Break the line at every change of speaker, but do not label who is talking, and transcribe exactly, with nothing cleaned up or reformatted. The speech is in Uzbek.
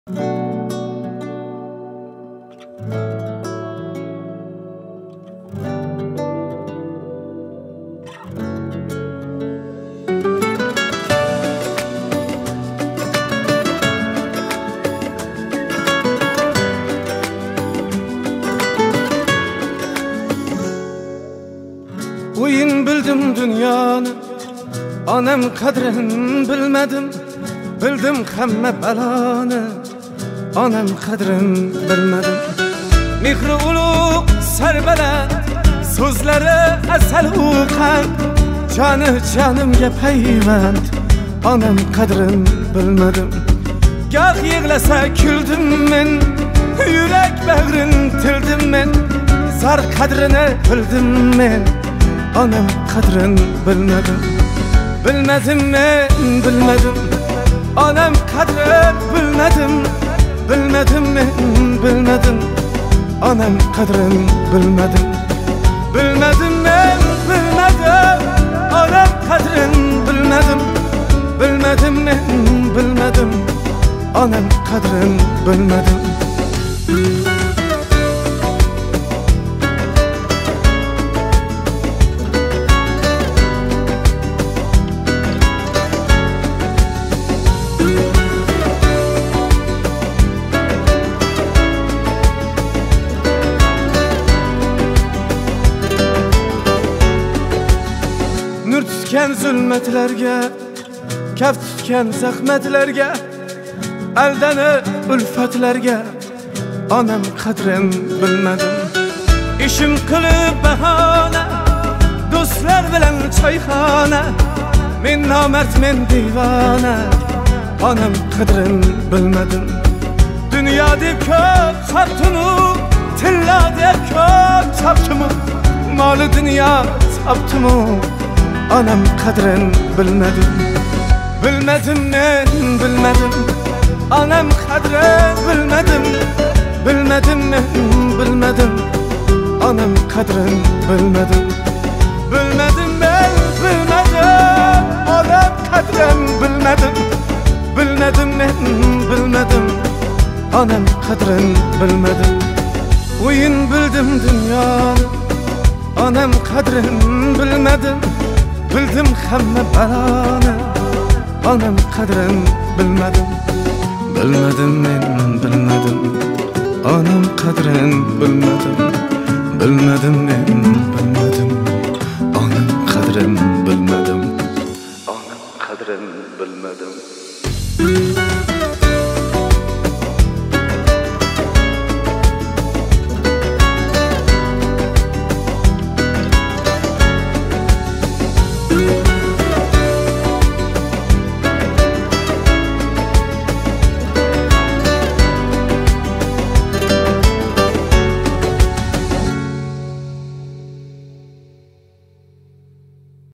Uyun bildim dünyanı, anam kadrin bilmedim. Bildim hamma baloni, anam kadrin bilmedim. Mehri ulug' sarbaland, so'zlari asal uqan, joni jonimga payvand, anam kadrin bilmedim. Goh yig'lasa kuldim men, yurak bag'rin tildim men, zar qadrini bildim men, anam kadrin bilmedim. Bilmedim men, bilmedim. Anam kadrin bilmedim. Bilmedim men, bilmedim. Anam kadrin bilmedim. Bilmedim men, bilmedim. Anam kadrin bilmedim. Bilmedim men, bilmedim. Anam kadrin bilmedim. Nur tutgan zulmatlarga, kaf tutgan zahmatlarga, aldanib ulfatlarga, anam qadrin bilmedim. İşim qilib bahona, do'stlar bilan choyxona, men nomard men divona, anam qadrin bilmedim. Dunyo deb ko'p chopdim-u, tilla deb ko'p chopdim-u, moli dunyo topdim-u, anam kadrin bilmedim. Bilmedim men, bilmedim. Anam kadrin bilmedim. Bilmedim men, bilmedim. Anam kadrin bilmedim. Bilmedim men, bilmedim. Anam kadrin bilmedim. Bilmedim men, bilmedim. Anam kadrin bilmedim. Uyun bildim dünyani, anam kadrin bilmedim. Bildim hamma baloni, anam kadrin bilmedim. Bilmedim men, bilmedim. Anam kadrin bilmedim. Bilmedim men,